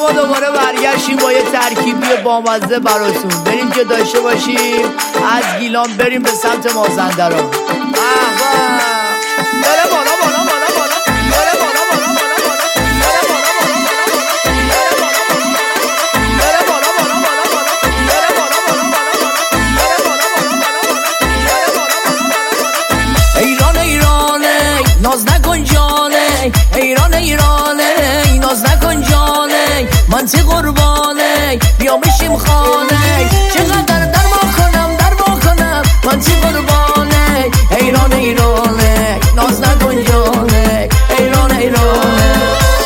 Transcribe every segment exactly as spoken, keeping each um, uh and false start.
ما دوباره برگشتیم با یه ترکیبی بامزه براتون. بریم که داشته باشیم از گیلان بریم به سمت مازندران. بره بالا بالا بالا بالا بره بالا بالا بالا بالا بره بالا بالا بالا بره بالا بالا بالا بالا بره بالا بالا بالا بره بالا بالا بالا ایران ایرانه ناز نکن جانه، ایران ایرانه ناز نکن جانه، من تی قربانه بیا بشیم خانه، چقدر در ما کنم در ما کنم من تی قربانه، ایران ایرانه ناز نکن جانه، ایران ایرانه.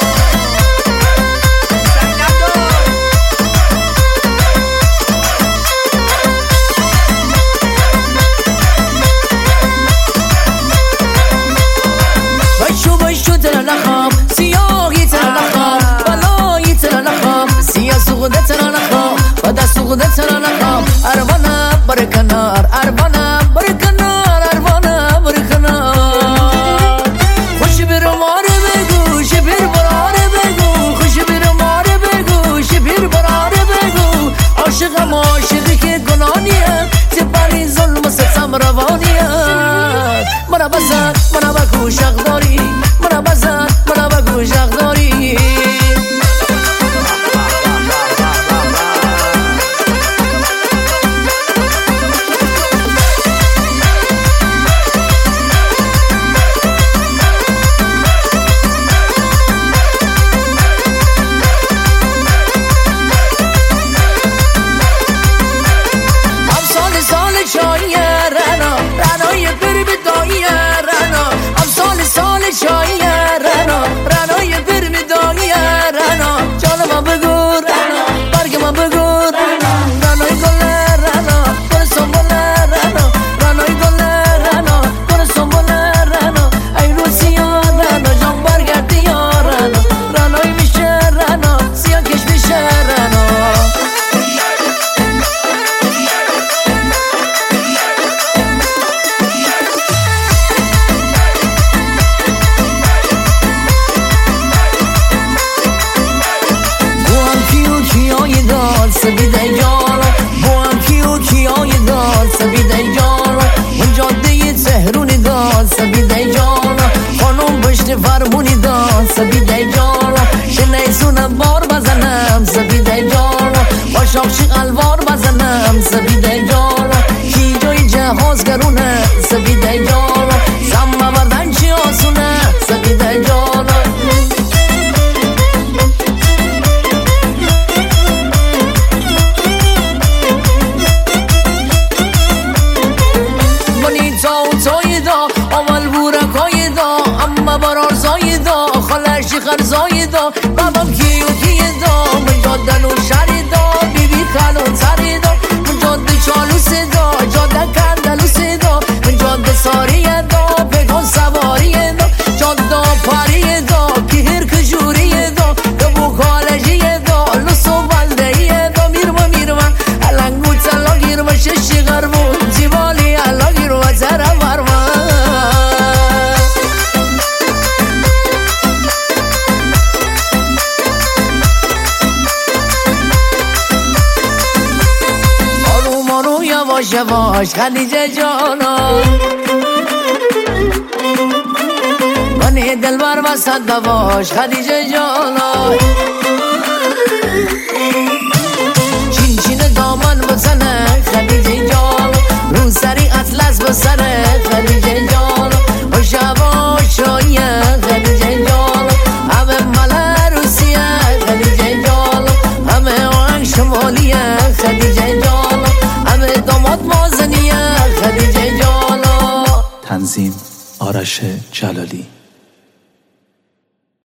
بشو بشو تر نخواب سیاهی تر نخواب بلایی تر نخواب سیاه سوغده تر نخواب و دست سوغده تر نخواب اروانه بر کنار اروانه بر کنار اروانه بر کنار خوش برو ماره بگو شبیر براره بگو خوش برو ماره بگو شبیر براره بگو عاشقم عاشقی که گنانیه تبری ظلم ستم روانیه مرا بزن مرا بگو شق داری مرا بزن مرا بگو شق داری سبیده جان با هم کیو کیای داد سبیده جان اون جاده تهرونی داد سبیده جان خانم پشت فرمونی داد سبیده جان شنیزونم بار بزنم سبیده جان با شاخشی الوار بزنم سبیده جان کی جای جهاز گرونه سبیده جان زم بردن چی آسونه سبیده جان برار زایدا خالشی خر زایدا بابام کیو کیدا من جاده نو شریدا بی بی خالون سریدا من جاده چالو سدا جاده کندلو سدا من جاده ساری دا بگون سواری دا جاده پاری دا کهر کجوری دا دبو خالشی دا لسو بلده دا میرما میرما الانگو تلا گیرما ششی غرمون جیوالی الا گیرما تره ورما یواش یواش خدیجه جانا منی دلبر وسط دواش خدیجه جانا چین چین دامن بزنه خدیجه جانا رو سری اطلس بسره خدیجه جانا خوش یواش شایه خدیجه جانا همه مله روسیه خدیجه جانا همه آهنگ شمالیه خدیجه جانا همه داماد مازنیه خدیجه جانا. تنظیم آرش جلالی.